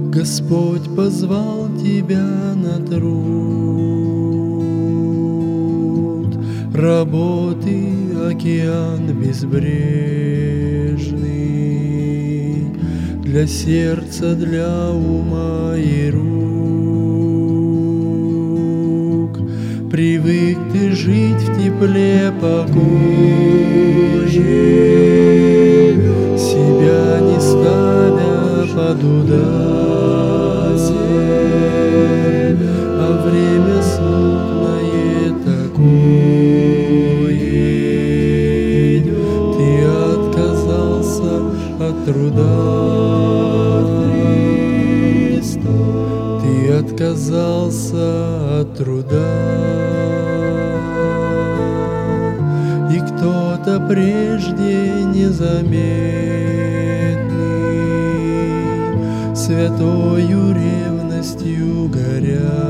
Господь позвал тебя на труд, работы океан безбрежный, для сердца, для ума и рук. Привык ты жить в тепле, покое, себя не ставя под удар, а время смутное такое. Ты отказался от труда, ты отказался от труда, и кто-то прежде незаметный, святою ревностью горя,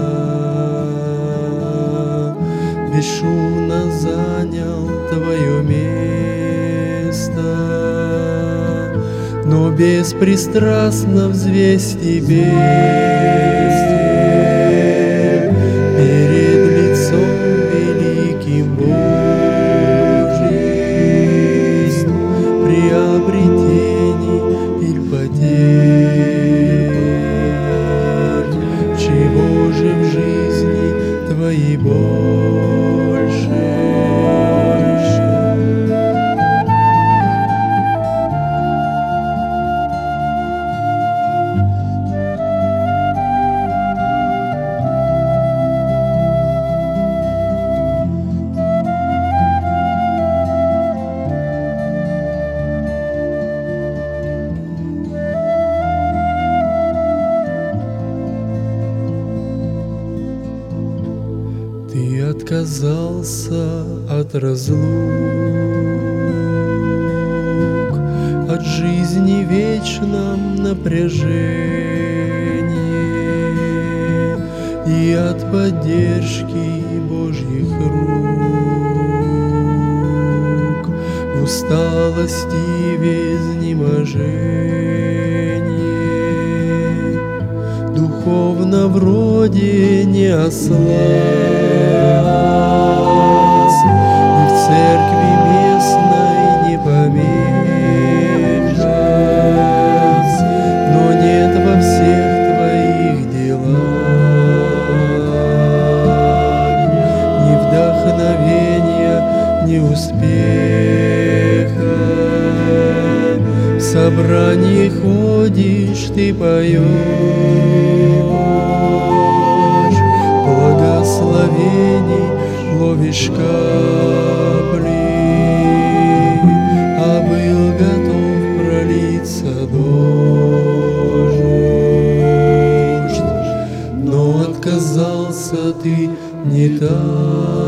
бесшумно занял твое место, но беспристрастно взвесь тебе перед лицом великим Божьим, приобретений или потерь. Чего же в жизни твоей больше? Ты отказался от разлук, от жизни в вечном напряжении и от поддержки Божьих рук, в усталости в изнеможении, духовно вроде не ослаб, и в церкви местной не помешан, но нет во всех твоих делах ни вдохновения, ни успеха. В собрании ходишь, ты поешь, благословений ловишь капли, а был готов пролиться дождь, но отказался ты не так.